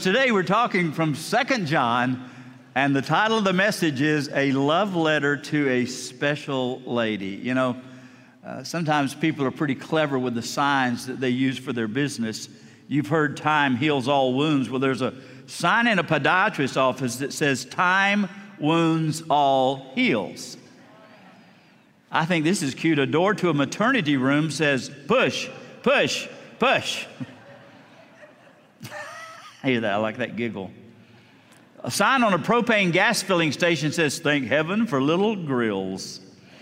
today we're talking from 2 John, and the title of the message is A Love Letter to a Special Lady. You know, sometimes people are pretty clever with the signs that they use for their business. You've heard time heals all wounds. Well, there's a sign in a podiatrist's office that says time wounds all heals. I think this is cute. A door to a maternity room says push, push, push. I hear that. I like that giggle. A sign on a propane gas filling station says, thank heaven for little grills.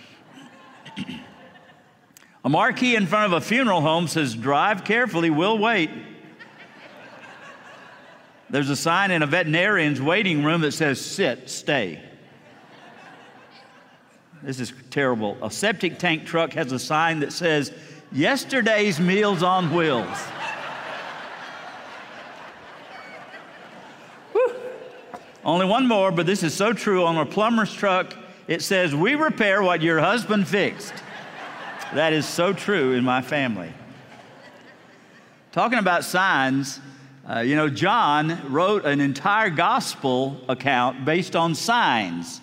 A marquee in front of a funeral home says, drive carefully, we'll wait. There's a sign in a veterinarian's waiting room that says, sit, stay. This is terrible. A septic tank truck has a sign that says, yesterday's Meals on Wheels. Only one more, but this is so true. On a plumber's truck, it says, we repair what your husband fixed. That is so true in my family. Talking about signs, John wrote an entire gospel account based on signs.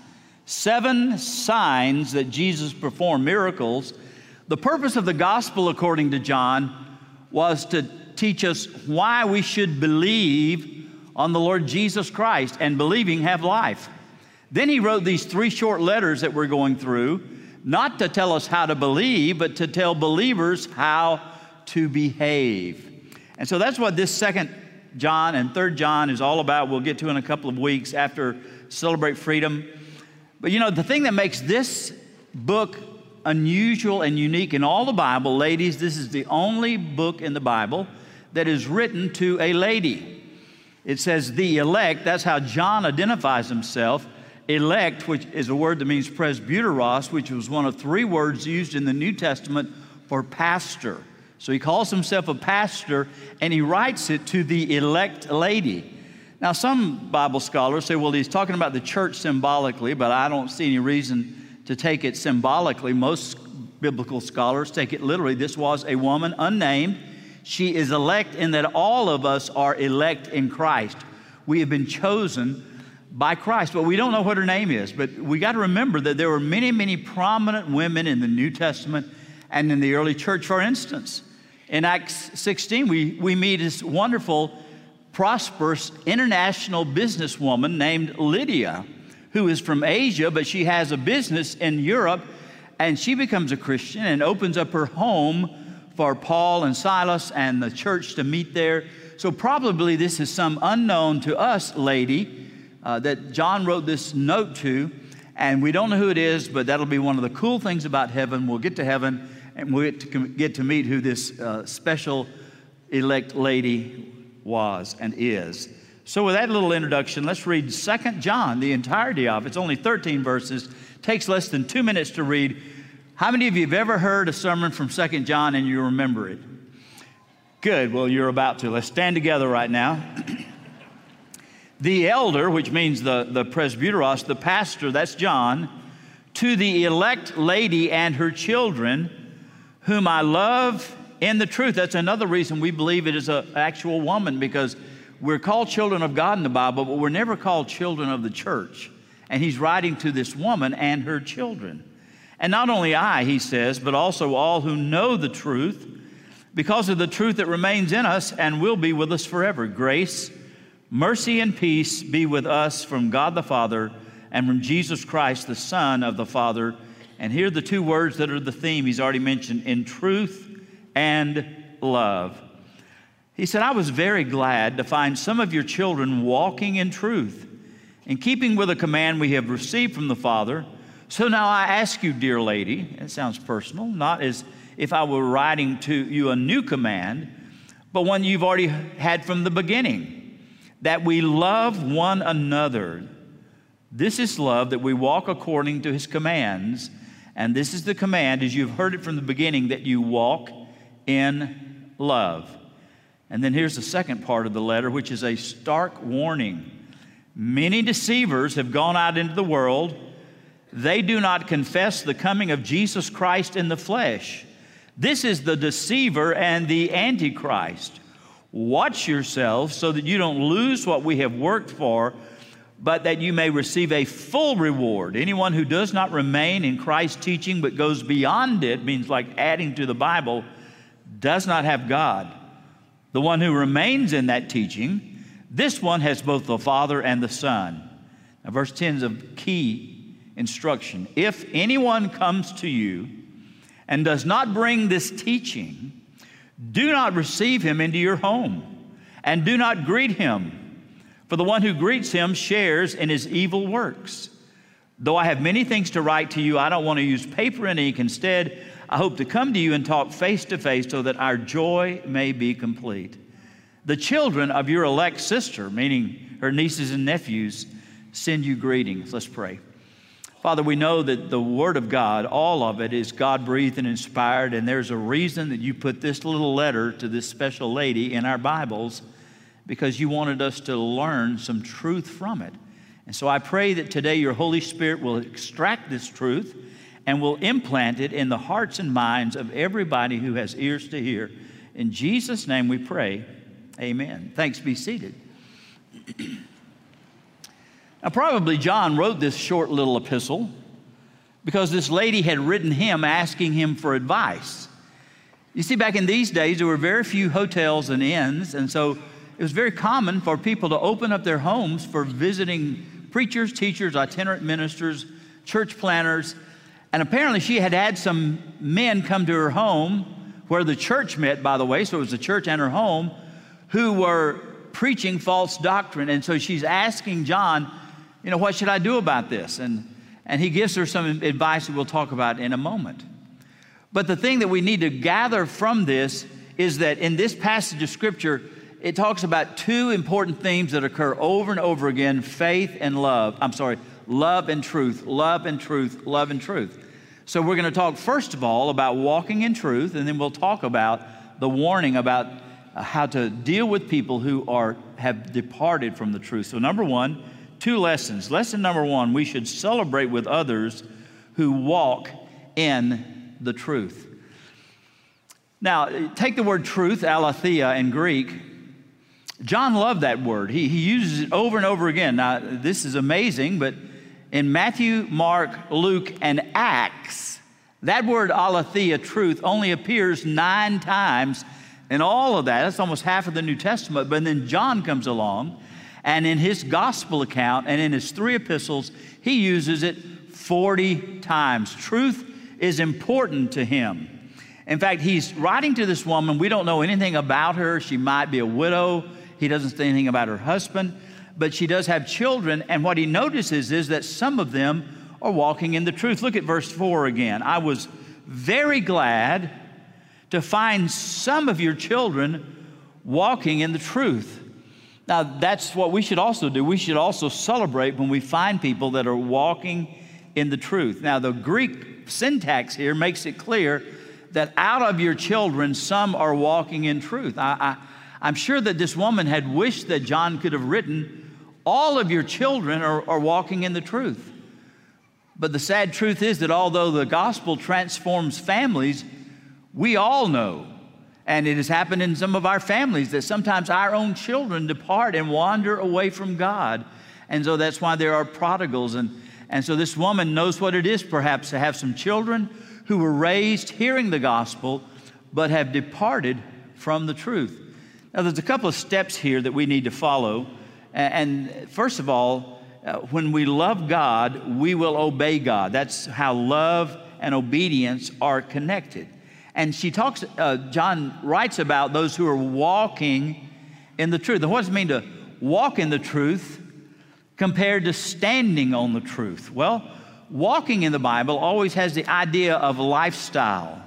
7 signs that Jesus performed, miracles. The purpose of the gospel, according to John, was to teach us why we should believe on the Lord Jesus Christ, and believing have life. Then he wrote these 3 short letters that we're going through, not to tell us how to believe, but to tell believers how to behave. And so that's what this 2 John and 3 John is all about. We'll get to in a couple of weeks after Celebrate Freedom. But the thing that makes this book unusual and unique in all the Bible, ladies, this is the only book in the Bible that is written to a lady. It says the elect. That's how John identifies himself. Elect, which is a word that means presbyteros, which was one of 3 words used in the New Testament for pastor. So he calls himself a pastor, and he writes it to the elect lady. Now, some Bible scholars say, well, he's talking about the church symbolically, but I don't see any reason to take it symbolically. Most biblical scholars take it literally. This was a woman, unnamed. She is elect in that all of us are elect in Christ. We have been chosen by Christ, but we don't know what her name is. But we got to remember that there were many, many prominent women in the New Testament and in the early church. For instance, in Acts 16, we meet this wonderful, prosperous, international businesswoman named Lydia, who is from Asia, but she has a business in Europe, and she becomes a Christian and opens up her home for Paul and Silas and the church to meet there. So probably this is some unknown to us lady that John wrote this note to, and we don't know who it is, but that'll be one of the cool things about heaven. We'll get to heaven, and we'll get to meet who this special elect lady was and is. So with that little introduction, let's read 2 John, the entirety of it. It's only 13 verses. Takes less than 2 minutes to read. How many of you have ever heard a sermon from 2 John and you remember it? Good. Well, you're about to. Let's stand together right now. The elder, which means the presbyteros, the pastor, that's John, to the elect lady and her children, whom I love in the truth. That's another reason we believe it is an actual woman, because we're called children of God in the Bible, but we're never called children of the church. And he's writing to this woman and her children. And not only I, he says, but also all who know the truth, because of the truth that remains in us and will be with us forever. Grace, mercy, and peace be with us from God the Father and from Jesus Christ, the Son of the Father. And here are the 2 words that are the theme he's already mentioned, in truth and love. He said, I was very glad to find some of your children walking in truth, in keeping with a command we have received from the Father. So now I ask you, dear lady, it sounds personal, not as if I were writing to you a new command, but one you've already had from the beginning, that we love one another. This is love, that we walk according to his commands. And this is the command, as you've heard it from the beginning, that you walk in love. And then here's the second part of the letter, which is a stark warning. Many deceivers have gone out into the world. They do not confess the coming of Jesus Christ in the flesh. This is the deceiver and the antichrist. Watch yourselves so that you don't lose what we have worked for, but that you may receive a full reward. Anyone who does not remain in Christ's teaching but goes beyond it, means like adding to the Bible, does not have God. The one who remains in that teaching, this one has both the Father and the Son. Now, verse 10 is a key instruction. If anyone comes to you and does not bring this teaching, do not receive him into your home, and do not greet him, for the one who greets him shares in his evil works. Though I have many things to write to you, I don't want to use paper and ink. Instead, I hope to come to you and talk face to face so that our joy may be complete. The children of your elect sister, meaning her nieces and nephews, send you greetings. Let's pray. Father, we know that the Word of God, all of it, is God-breathed and inspired, and there's a reason that you put this little letter to this special lady in our Bibles, because you wanted us to learn some truth from it. And so I pray that today your Holy Spirit will extract this truth and will implant it in the hearts and minds of everybody who has ears to hear. In Jesus' name we pray, amen. Thanks, be seated. Now, probably John wrote this short little epistle because this lady had written him asking him for advice. You see, back in these days, there were very few hotels and inns, and so it was very common for people to open up their homes for visiting preachers, teachers, itinerant ministers, church planners. And apparently she had had some men come to her home, where the church met, by the way, so it was the church and her home, who were preaching false doctrine. And so she's asking John, what should I do about this? And he gives her some advice that we'll talk about in a moment. But the thing that we need to gather from this is that in this passage of Scripture, it talks about two important themes that occur over and over again: faith and love. Love and truth, love and truth, love and truth. So we're going to talk first of all about walking in truth, and then we'll talk about the warning about how to deal with people who have departed from the truth. So number one, two lessons. Lesson number one, we should celebrate with others who walk in the truth. Now, take the word truth, aletheia in Greek. John loved that word. He uses it over and over again. Now, this is amazing, but in Matthew, Mark, Luke, and Acts, that word aletheia, truth, only appears 9 times in all of that. That's almost half of the New Testament. But then John comes along, and in his gospel account and in his 3 epistles, he uses it 40 times. Truth is important to him. In fact, he's writing to this woman. We don't know anything about her. She might be a widow. He doesn't say anything about her husband, but she does have children. And what he notices is that some of them are walking in the truth. Look at verse 4 again. I was very glad to find some of your children walking in the truth. Now, that's what we should also do. We should also celebrate when we find people that are walking in the truth. Now, the Greek syntax here makes it clear that out of your children, some are walking in truth. I'm sure that this woman had wished that John could have written, all of your children are walking in the truth. But the sad truth is that although the gospel transforms families, we all know, and it has happened in some of our families, that sometimes our own children depart and wander away from God. And so that's why there are prodigals. And so this woman knows what it is perhaps to have some children who were raised hearing the gospel but have departed from the truth. Now, there's a couple of steps here that we need to follow. And first of all, when we love God, we will obey God. That's how love and obedience are connected. And John writes about those who are walking in the truth. And what does it mean to walk in the truth compared to standing on the truth? Well, walking in the Bible always has the idea of lifestyle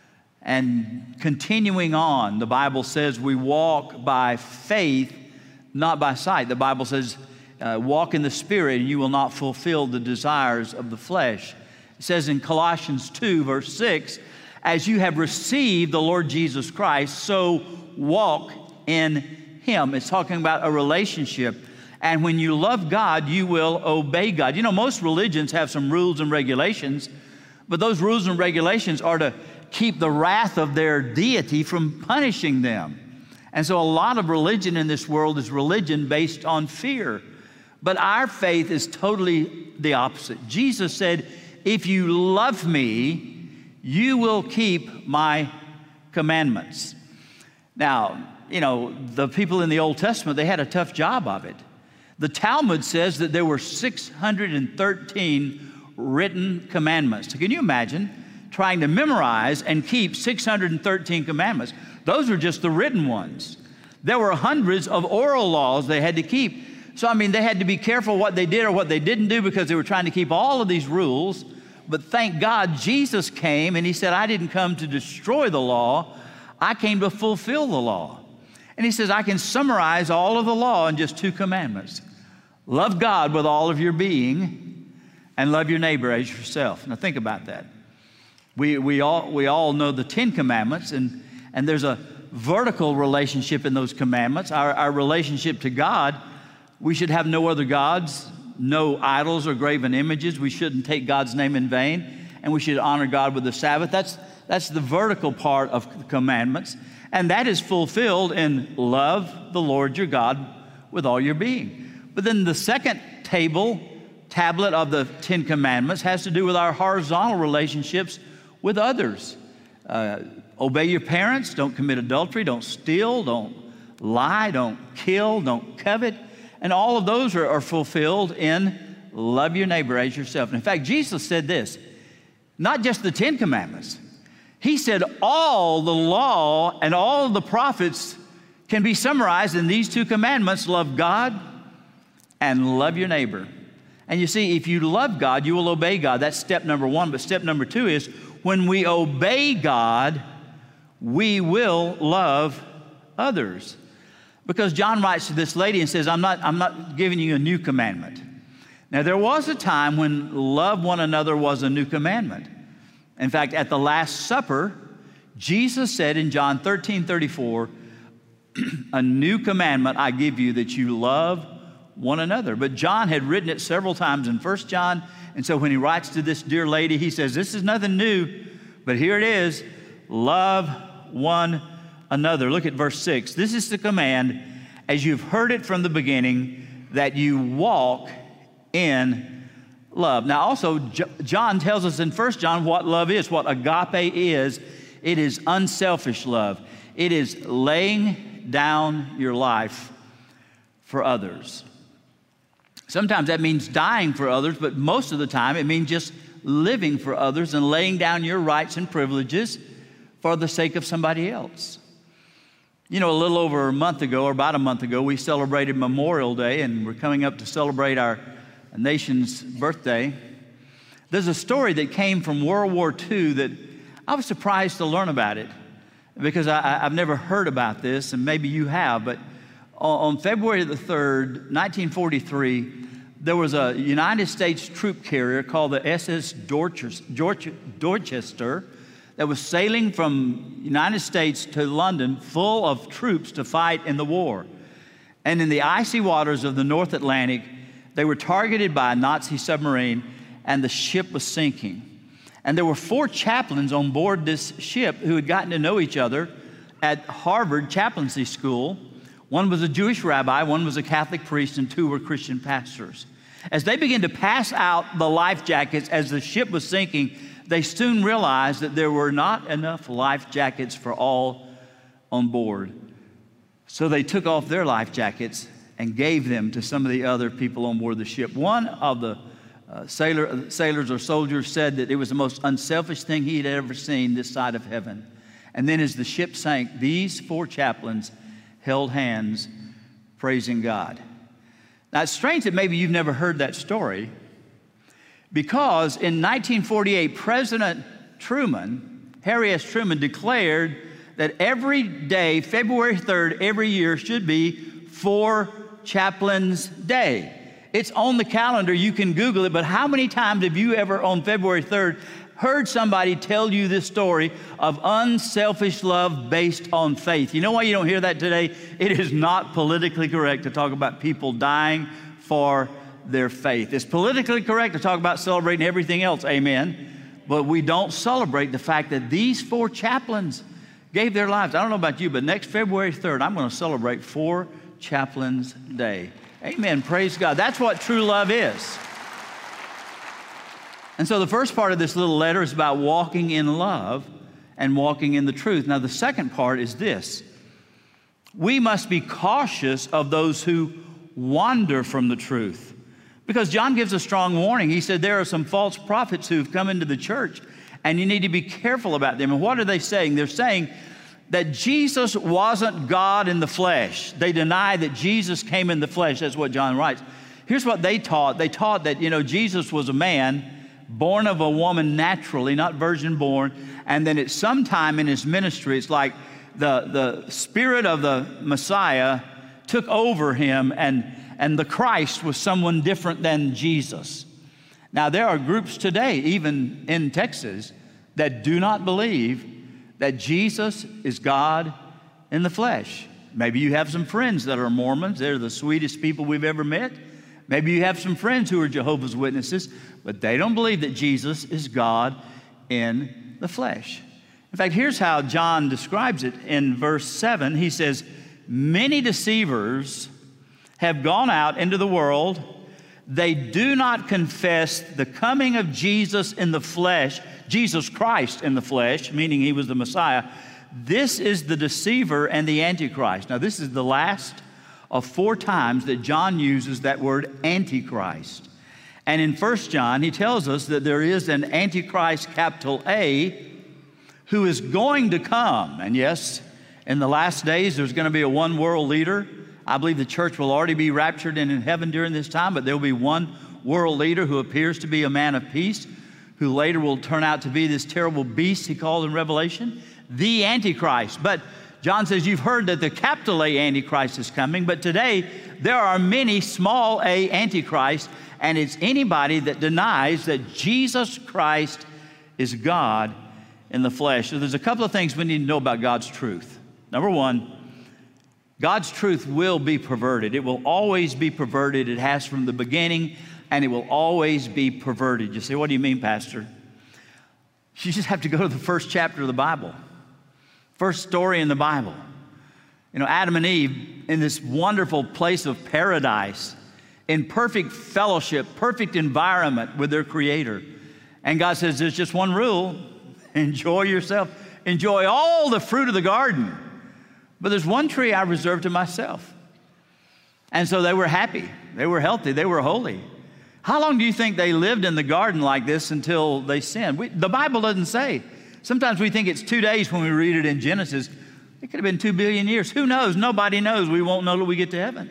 and continuing on. The Bible says we walk by faith, not by sight. The Bible says, walk in the Spirit and you will not fulfill the desires of the flesh. It says in Colossians 2, verse 6, as you have received the Lord Jesus Christ, so walk in Him. It's talking about a relationship. And when you love God, you will obey God. Most religions have some rules and regulations, but those rules and regulations are to keep the wrath of their deity from punishing them. And so a lot of religion in this world is religion based on fear. But our faith is totally the opposite. Jesus said, if you love me, you will keep my commandments. Now, you know, the people in the Old Testament, they had a tough job of it. The Talmud says that there were 613 written commandments. So can you imagine trying to memorize and keep 613 commandments? Those were just the written ones. There were hundreds of oral laws they had to keep. So, I mean, they had to be careful what they did or what they didn't do because they were trying to keep all of these rules. But thank God Jesus came and he said, I didn't come to destroy the law. I came to fulfill the law. And he says, I can summarize all of the law in just 2 commandments. Love God with all of your being and love your neighbor as yourself. Now think about that. We all know the 10 commandments, and there's a vertical relationship in those commandments. Our relationship to God, we should have no other gods, no idols or graven images. We shouldn't take God's name in vain, and we should honor God with the Sabbath. That's the vertical part of the commandments, and that is fulfilled in love the Lord your God with all your being. But then the second tablet of the 10 commandments has to do with our horizontal relationships with others. Obey your parents, don't commit adultery, don't steal, don't lie, don't kill, don't covet. And all of those are fulfilled in love your neighbor as yourself. And in fact, Jesus said this, not just the 10 commandments. He said all the law and all of the prophets can be summarized in these 2 commandments, love God and love your neighbor. And you see, if you love God, you will obey God. That's step number 1. But step number 2 is when we obey God, we will love others. Because John writes to this lady and says, I'm not giving you a new commandment. Now, there was a time when love one another was a new commandment. In fact, at the Last Supper, Jesus said in John 13:34, a new commandment I give you, that you love one another. But John had written it several times in 1 John. And so when he writes to this dear lady, he says, this is nothing new, but here it is, love one another. Look at verse 6. This is the command, as you've heard it from the beginning, that you walk in love. Now also, John tells us in 1 John what love is, what agape is. It is unselfish love. It is laying down your life for others. Sometimes that means dying for others, but most of the time it means just living for others and laying down your rights and privileges for the sake of somebody else. You know, a little over a month ago, or about a month ago, we celebrated Memorial Day, and we're coming up to celebrate our nation's birthday. There's a story that came from World War II that I was surprised to learn about it, because I've never heard about this, and maybe you have, but on February the 3rd, 1943, there was a United States troop carrier called the SS Dorchester that was sailing from United States to London full of troops to fight in the war. And in the icy waters of the North Atlantic, they were targeted by a Nazi submarine, and the ship was sinking. And there were 4 chaplains on board this ship who had gotten to know each other at Harvard Chaplaincy School. One was a Jewish rabbi, one was a Catholic priest, and 2 were Christian pastors. As they began to pass out the life jackets as the ship was sinking, they soon realized that there were not enough life jackets for all on board. So they took off their life jackets and gave them to some of the other people on board the ship. One of the sailors or soldiers said that it was the most unselfish thing he had ever seen this side of heaven. And then as the ship sank, these 4 chaplains held hands, praising God. Now, it's strange that maybe you've never heard that story, because in 1948, President Truman, Harry S. Truman, declared that every day, February 3rd, every year, should be 4 Chaplains' Day. It's on the calendar. You can Google it, but how many times have you ever on February 3rd heard somebody tell you this story of unselfish love based on faith? You know why you don't hear that today? It is not politically correct to talk about people dying for their faith. It's politically correct to talk about celebrating everything else, amen, but we don't celebrate the fact that these 4 chaplains gave their lives. I don't know about you, but next February 3rd, I'm going to celebrate 4 Chaplains Day. Amen. Praise God. That's what true love is. And so the first part of this little letter is about walking in love and walking in the truth. Now, the second part is this. We must be cautious of those who wander from the truth. Because John gives a strong warning. He said there are some false prophets who've come into the church, and you need to be careful about them. And what are they saying? They're saying that Jesus wasn't God in the flesh. They deny that Jesus came in the flesh. That's what John writes. Here's what they taught. They taught that, Jesus was a man born of a woman naturally, not virgin born. And then at some time in his ministry, it's like the spirit of the Messiah took over him, and the Christ was someone different than Jesus. Now, there are groups today, even in Texas, that do not believe that Jesus is God in the flesh. Maybe you have some friends that are Mormons. They're the sweetest people we've ever met. Maybe you have some friends who are Jehovah's Witnesses, but they don't believe that Jesus is God in the flesh. In fact, here's how John describes it in verse 7. He says, many deceivers have gone out into the world. They do not confess the coming of Jesus in the flesh, Jesus Christ in the flesh, meaning he was the Messiah. This is the deceiver and the Antichrist. Now, this is the last of 4 times that John uses that word Antichrist. And in 1 John, he tells us that there is an Antichrist, capital A, who is going to come. And yes, in the last days, there's going to be a one world leader. I believe the church will already be raptured and in heaven during this time, but there will be one world leader who appears to be a man of peace, who later will turn out to be this terrible beast he called in Revelation, the Antichrist. But John says, you've heard that the capital A Antichrist is coming, but today there are many small a Antichrists, and it's anybody that denies that Jesus Christ is God in the flesh. So there's a couple of things we need to know about God's truth. Number one, God's truth will be perverted. It will always be perverted. It has from the beginning, and it will always be perverted. You say, what do you mean, Pastor? You just have to go to the first chapter of the Bible. First story in the Bible. Adam and Eve in this wonderful place of paradise, in perfect fellowship, perfect environment with their Creator. And God says, there's just one rule. Enjoy yourself. Enjoy all the fruit of the garden. But there's one tree I reserved to myself. And so they were happy. They were healthy. They were holy. How long do you think they lived in the garden like this until they sinned? The Bible doesn't say. Sometimes we think it's 2 days when we read it in Genesis. It could have been 2 billion years. Who knows? Nobody knows. We won't know till we get to heaven.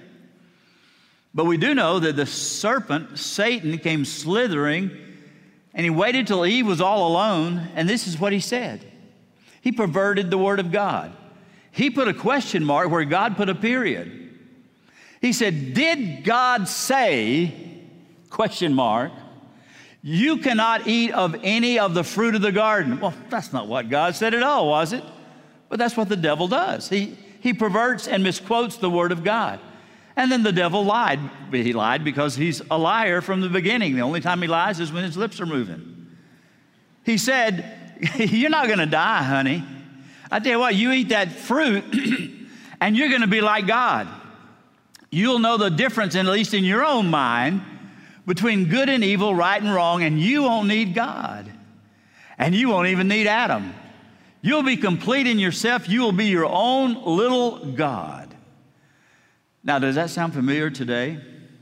But we do know that the serpent, Satan, came slithering, and he waited till Eve was all alone, and this is what he said. He perverted the word of God. He put a question mark where God put a period. He said, did God say, question mark, you cannot eat of any of the fruit of the garden? Well, that's not what God said at all, was it? But that's what the devil does. He perverts and misquotes the word of God. And then the devil lied. He lied because he's a liar from the beginning. The only time he lies is when his lips are moving. He said, you're not going to die, honey. I tell you what, you eat that fruit and you're going to be like God. You'll know the difference, at least in your own mind, between good and evil, right and wrong, and you won't need God. And you won't even need Adam. You'll be complete in yourself. You will be your own little God. Now, does that sound familiar today?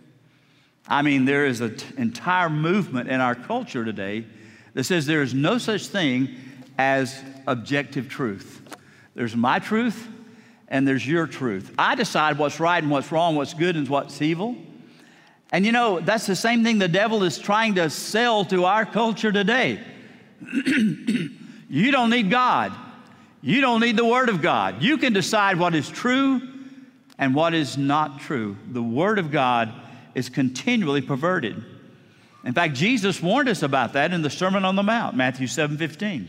I mean, there is an entire movement in our culture today that says there is no such thing as objective truth. There's my truth and there's your truth. I decide what's right and what's wrong, what's good and what's evil. And that's the same thing the devil is trying to sell to our culture today. You don't need God. You don't need the Word of God. You can decide what is true and what is not true. The Word of God is continually perverted. In fact, Jesus warned us about that in the Sermon on the Mount, Matthew 7:15.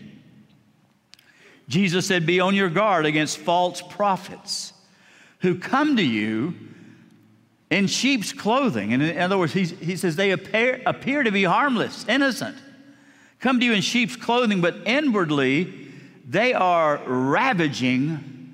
Jesus said, be on your guard against false prophets who come to you in sheep's clothing. And in other words, he says they appear to be harmless, innocent. Come to you in sheep's clothing, but inwardly They are ravaging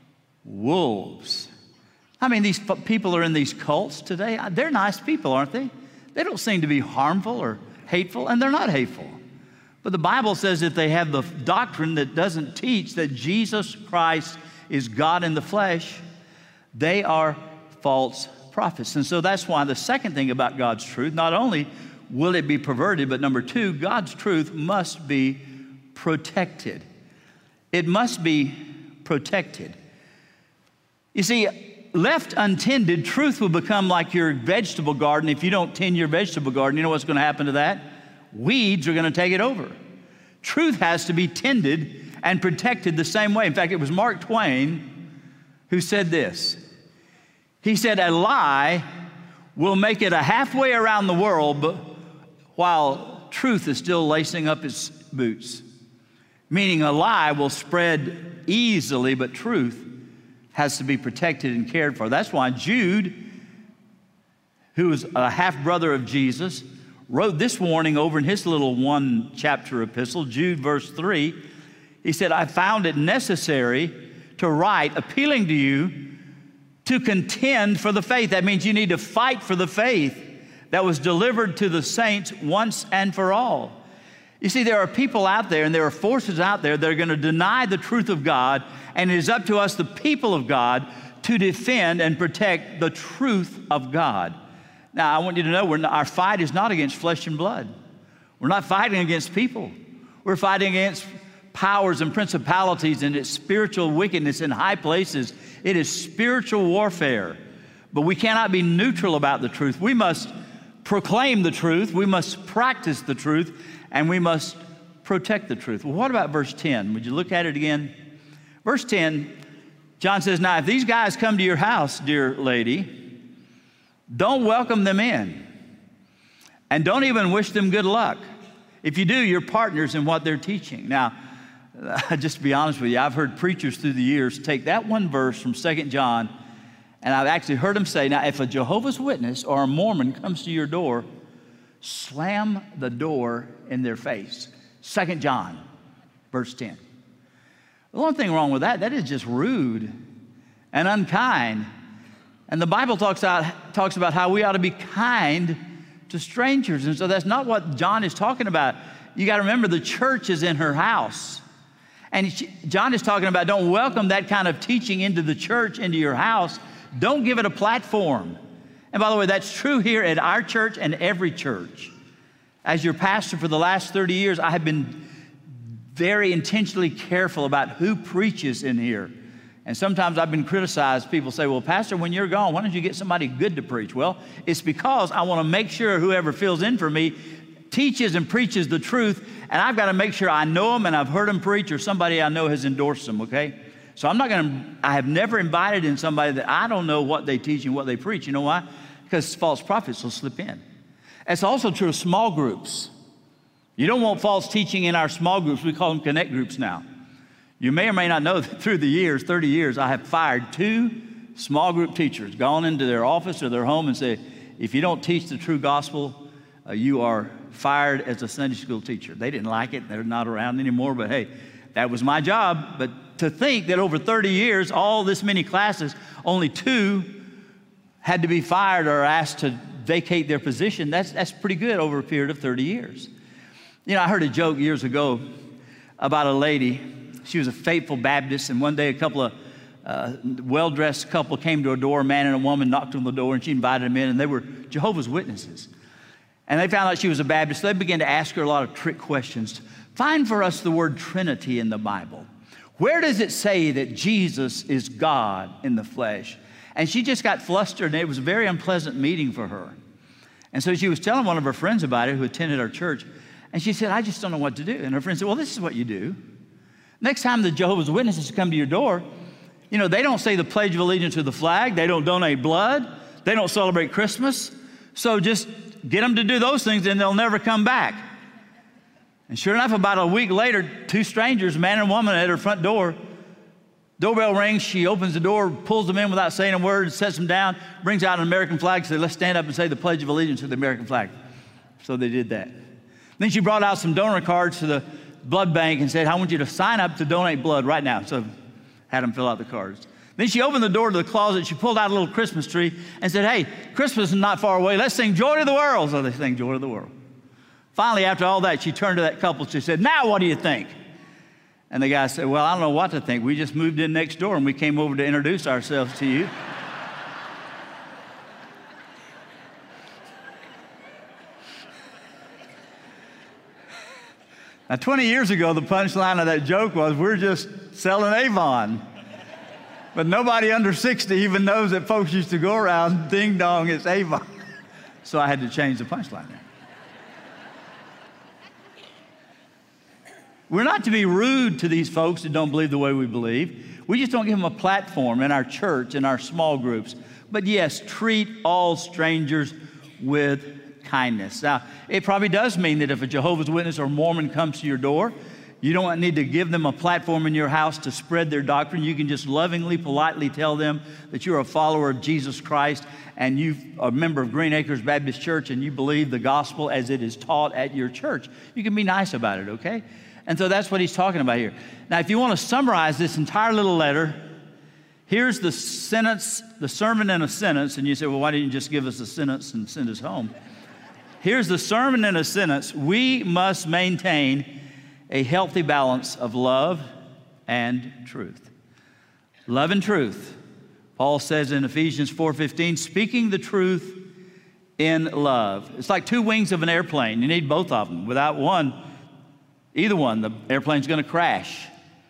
wolves. I mean, these people are in these cults today. They're nice people, aren't they? They don't seem to be harmful or hateful, and they're not hateful. But the Bible says that they have the doctrine that doesn't teach that Jesus Christ is God in the flesh. They are false prophets. And so that's why the second thing about God's truth, not only will it be perverted, but number two, God's truth must be protected. It must be protected. You see, left untended, truth will become like your vegetable garden. If you don't tend your vegetable garden, you know what's going to happen to that? Weeds are going to take it over. Truth has to be tended and protected the same way. In fact, it was Mark Twain who said this. He said, a lie will make it a halfway around the world, but while truth is still lacing up its boots. Meaning a lie will spread easily, but truth has to be protected and cared for. That's why Jude, who was a half-brother of Jesus, wrote this warning over in his little one-chapter epistle, Jude verse 3. He said, I found it necessary to write, appealing to you to contend for the faith. That means you need to fight for the faith that was delivered to the saints once and for all. You see, there are people out there and there are forces out there that are going to deny the truth of God, and it is up to us, the people of God, to defend and protect the truth of God. Now, I want you to know our fight is not against flesh and blood. We're not fighting against people. We're fighting against powers and principalities and its spiritual wickedness in high places. It is spiritual warfare. But we cannot be neutral about the truth. We must proclaim the truth. We must practice the truth. And we must protect the truth. Well, what about verse 10? Would you look at it again? Verse 10, John says, now, if these guys come to your house, dear lady, don't welcome them in. And don't even wish them good luck. If you do, you're partners in what they're teaching. Now, just to be honest with you, I've heard preachers through the years take that one verse from 2 John, and I've actually heard them say, now, if a Jehovah's Witness or a Mormon comes to your door, slam the door in their face. 2 John, verse 10. The only thing wrong with that is just rude and unkind. And the Bible talks about how we ought to be kind to strangers. And so that's not what John is talking about. You got to remember, the church is in her house. And John is talking about don't welcome that kind of teaching into the church, into your house. Don't give it a platform. And by the way, that's true here at our church and every church. As your pastor for the last 30 years, I have been very intentionally careful about who preaches in here. And sometimes I've been criticized. People say, well, Pastor, when you're gone, why don't you get somebody good to preach? Well, it's because I want to make sure whoever fills in for me teaches and preaches the truth, and I've got to make sure I know them and I've heard them preach, or somebody I know has endorsed them, okay? So I have never invited in somebody that I don't know what they teach and what they preach. You know why? Because false prophets will slip in. It's also true of small groups. You don't want false teaching in our small groups. We call them connect groups now. You may or may not know that through the years, 30 years, I have fired 2 small group teachers, gone into their office or their home and said, if you don't teach the true gospel, you are fired as a Sunday school teacher. They didn't like it. They're not around anymore, but hey, that was my job. But to think that over 30 years, all this many classes, only 2 had to be fired or asked to vacate their position, that's pretty good over a period of 30 years. You know, I heard a joke years ago about a lady. She was a faithful Baptist, and one day a couple of well-dressed couple came to her door, a man and a woman knocked on the door, and she invited them in, and they were Jehovah's Witnesses. And they found out she was a Baptist. So they began to ask her a lot of trick questions. Find for us the word Trinity in the Bible. Where does it say that Jesus is God in the flesh? And she just got flustered, and it was a very unpleasant meeting for her. And so she was telling one of her friends about it who attended our church, and she said, I just don't know what to do. And her friend said, well, this is what you do. Next time the Jehovah's Witnesses come to your door, you know, they don't say the Pledge of Allegiance to the flag. They don't donate blood. They don't celebrate Christmas. So just get them to do those things, and they'll never come back. And sure enough, about a week later, 2 strangers, a man and a woman, at her front door. Doorbell rings. She opens the door, pulls them in without saying a word, sets them down, brings out an American flag, says, let's stand up and say the Pledge of Allegiance to the American flag. So they did that. Then she brought out some donor cards to blood bank and said, I want you to sign up to donate blood right now. So had them fill out the cards. Then she opened the door to the closet. She pulled out a little Christmas tree and said, hey, Christmas is not far away. Let's sing Joy to the World. So they sang Joy to the World. Finally, after all that, she turned to that couple. She said, now what do you think? And the guy said, well, I don't know what to think. We just moved in next door and we came over to introduce ourselves to you. Now, 20 years ago, the punchline of that joke was, we're just selling Avon. But nobody under 60 even knows that folks used to go around, ding dong, it's Avon. So I had to change the punchline there. We're not to be rude to these folks that don't believe the way we believe. We just don't give them a platform in our church, in our small groups. But yes, treat all strangers with kindness. Now, it probably does mean that if a Jehovah's Witness or Mormon comes to your door, you don't need to give them a platform in your house to spread their doctrine. You can just lovingly, politely tell them that you're a follower of Jesus Christ and you're a member of Green Acres Baptist Church and you believe the gospel as it is taught at your church. You can be nice about it, okay? And so that's what he's talking about here. Now, if you want to summarize this entire little letter, here's the sentence, the sermon in a sentence. And you say, well, why didn't you just give us a sentence and send us home? Here's the sermon in a sentence. We must maintain a healthy balance of love and truth. Love and truth. Paul says in Ephesians 4:15, speaking the truth in love. It's like two wings of an airplane. You need both of them. Without one, either one, the airplane's going to crash.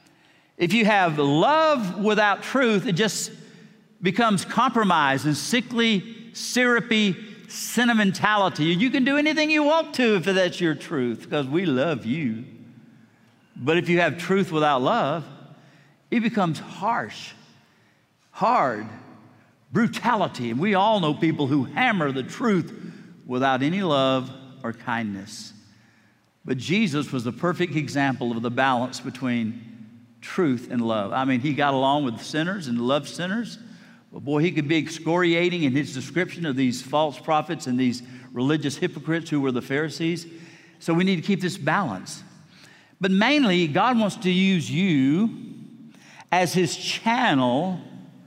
If you have love without truth, it just becomes compromise and sickly, syrupy sentimentality. You can do anything you want to if that's your truth, because we love you. But if you have truth without love, it becomes harsh, hard, brutality. And we all know people who hammer the truth without any love or kindness. But Jesus was the perfect example of the balance between truth and love. I mean, he got along with sinners and loved sinners. But boy, he could be excoriating in his description of these false prophets and these religious hypocrites who were the Pharisees. So we need to keep this balance. But mainly, God wants to use you as his channel,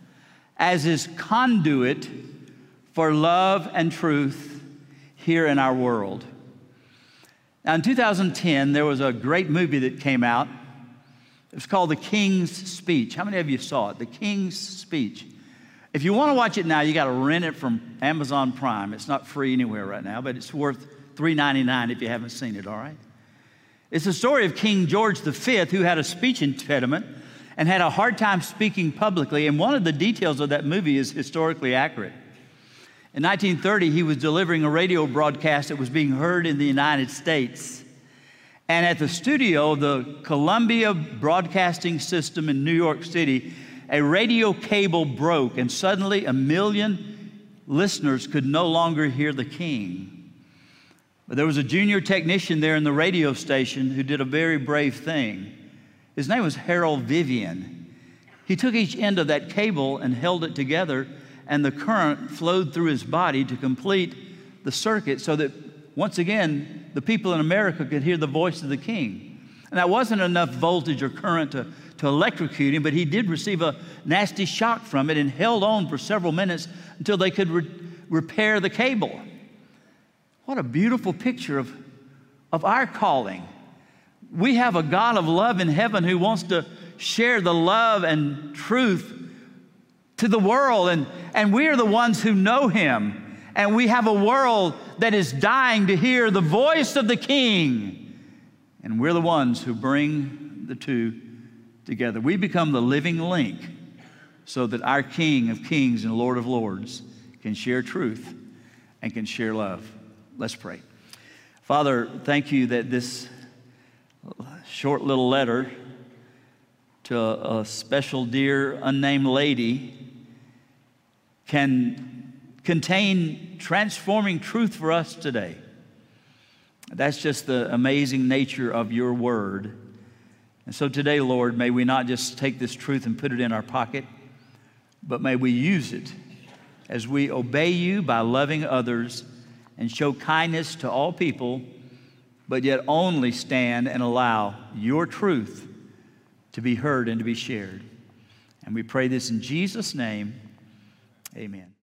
as his conduit for love and truth here in our world. Now, in 2010, there was a great movie that came out. It was called The King's Speech. How many of you saw it? The King's Speech. If you want to watch it now, you got to rent it from Amazon Prime. It's not free anywhere right now, but it's worth $3.99 if you haven't seen it, all right? It's the story of King George V, who had a speech impediment and had a hard time speaking publicly, and one of the details of that movie is historically accurate. In 1930, he was delivering a radio broadcast that was being heard in the United States. And at the studio of the Columbia Broadcasting System in New York City, a radio cable broke, and suddenly 1 million listeners could no longer hear the king. But there was a junior technician there in the radio station who did a very brave thing. His name was Harold Vivian. He took each end of that cable and held it together, and the current flowed through his body to complete the circuit so that, once again, the people in America could hear the voice of the king. And that wasn't enough voltage or current to electrocute him, but he did receive a nasty shock from it and held on for several minutes until they could repair the cable. What a beautiful picture of our calling. We have a God of love in heaven who wants to share the love and truth to the world, and we are the ones who know him, and we have a world that is dying to hear the voice of the King, and we're the ones who bring the two together. We become the living link so that our King of Kings and Lord of Lords can share truth and can share love. Let's pray. Father, thank you that this short little letter to a special, dear, unnamed lady can contain transforming truth for us today. That's just the amazing nature of your word. And so today, Lord, may we not just take this truth and put it in our pocket, but may we use it as we obey you by loving others and show kindness to all people but yet only stand and allow your truth to be heard and to be shared. And we pray this in Jesus' name. Amen.